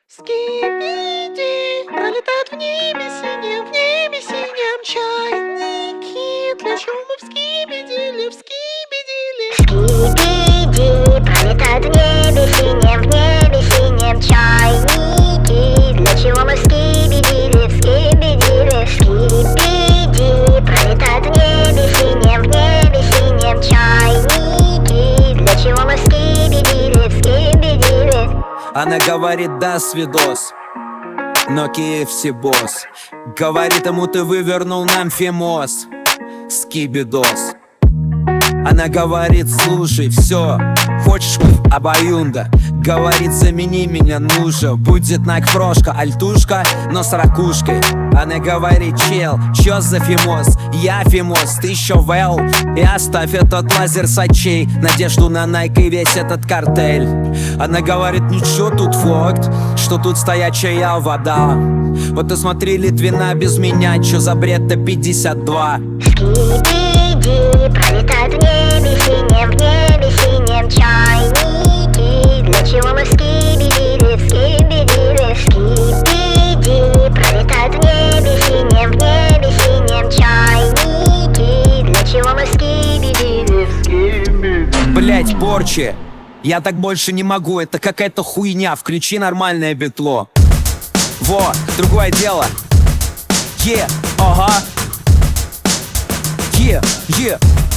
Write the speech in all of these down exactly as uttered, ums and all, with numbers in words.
Скибиди, пролетают в небе синем, в небе синем чайники. Для чего в скибидили, в скибидили? Скибиди, пролетают в небе синем, в небе синем чайники. Для чего мы скибидили, в скибидили? Скибиди, пролетают в небе синем, в небе синем чайники. Для чего мы скибидили, в скибидили? Она говорит: да, свидос, но кей эф си босс. Говорит ему: ты вывернул нам фимоз, скибидос. Она говорит: слушай, все, хочешь обоюнда? Говорит: замени меня, нужно. Будет Nike прошка, альтушка, но с ракушкой. Она говорит: чел, чё за фимоз? Я фимоз, ты еще вел. И оставь этот лазер с очей, надежду на Nike и весь этот картель. Она говорит: ничего, тут факт, что тут стоячая вода. Вот и смотри, Литвина без меня, чё за бред-то пятьдесят два? Скибиди, пролетают в небе синем, в небе синем чайники. Для чего мы скибидили, скибидили? Скибиди, пролетают в небе синем, в небе синем чайники. Для чего мы скибидили, скибидили? Блять, Порчи, я так больше не могу, это какая-то хуйня, включи нормальное битло. Во, другое дело. Е, ага. Е, е.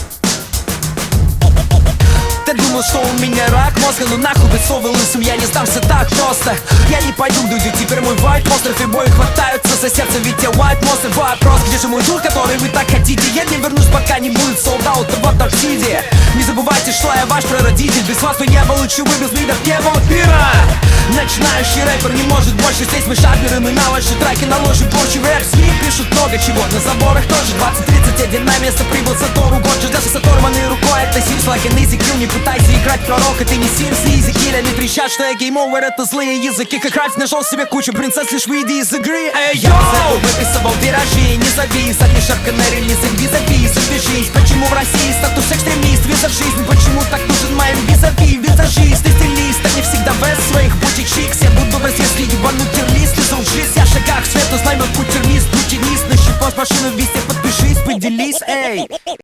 Ты думал, что у меня рак мозга, ну нахуй быть слово лысым, я не сдамся так просто. Я не пойду, люди, теперь мой white monster, и бои хватаются за сердце, ведь я white monster. Вопрос, где же мой дух, который вы так хотите? Я не вернусь, пока не будет солдата в Антарктиде. Не забывайте, что я ваш прародитель, без вас бы не было чего, без лидов не было мира. Начинающий рэпер не может больше, здесь мы шаблеры, мы на ваши треки наложим порчи. В рэп-СМИ пишут много чего, на заборах тоже двадцать тридцать один на место прибыл Сатору. Год ждешь с оторванной рукой, это Sims like an easy kill. Не пытайся играть пророка, ты не Sims, изи киллями трещат, что я гейм овер, это злые языки. Как Ральф нашел себе кучу принцесс, лишь выйди из игры. Эй, я взял, выписывал виражи, не завис, а лишь на релизом визави. Запишись, почему в России статус экстремист, виза жизнь, почему так нужен моим визави? Визажист и стилист, они всегда без своих бутик чикс. Я буду вас, если ебану терлист, ты заужись, я в шагах, свету знаймет путь термист. Будь термист, на щипос машину везде, подпишись, поделись, эй.